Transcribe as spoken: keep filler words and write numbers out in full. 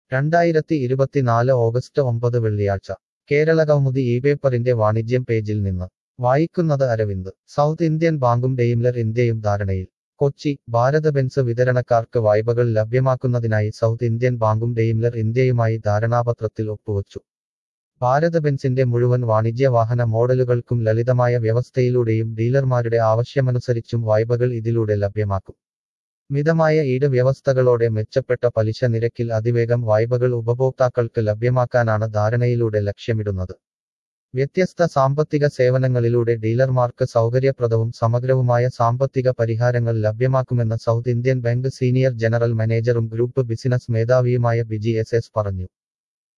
രണ്ടായിരത്തി ഇരുപത്തിനാല് ഓഗസ്റ്റ് ഒമ്പത് വെള്ളിയാഴ്ച കേരളകൗമുദി ഈ പേപ്പറിന്റെ വാണിജ്യം പേജിൽ നിന്ന് വായിക്കുന്നത് അരവിന്ദ്. സൗത്ത് ഇന്ത്യൻ ബാങ്കും ഡെയിംലർ ഇന്ത്യയും ധാരണയിൽ. കൊച്ചി, ഭാരത് ബെൻസ് വിതരണക്കാർക്ക് വായ്പകൾ ലഭ്യമാക്കുന്നതിനായി സൗത്ത് ഇന്ത്യൻ ബാങ്കും ഡെയിംലർ ഇന്ത്യയുമായി ധാരണാപത്രത്തിൽ ഒപ്പുവച്ചു. ഭാരത് ബെൻസിന്റെ മുഴുവൻ വാണിജ്യ വാഹന മോഡലുകൾക്കും ലളിതമായ വ്യവസ്ഥയിലൂടെയും ഡീലർമാരുടെ ആവശ്യമനുസരിച്ചും വായ്പകൾ ഇതിലൂടെ ലഭ്യമാക്കും. മിതമായ ഈട് വ്യവസ്ഥകളോടെ മെച്ചപ്പെട്ട പലിശ നിരക്കിൽ അതിവേഗം വായ്പകൾ ഉപഭോക്താക്കൾക്ക് ലഭ്യമാക്കാനാണ് ധാരണയിലൂടെ ലക്ഷ്യമിടുന്നത്. വ്യത്യസ്ത സാമ്പത്തിക സേവനങ്ങളിലൂടെ ഡീലർമാർക്ക് സൗകര്യപ്രദവും സമഗ്രവുമായ സാമ്പത്തിക പരിഹാരങ്ങൾ ലഭ്യമാക്കുമെന്ന് south Indian bank senior general മാനേജറും ഗ്രൂപ്പ് ബിസിനസ് മേധാവിയുമായ ബിജി എസ് എസ് പറഞ്ഞു.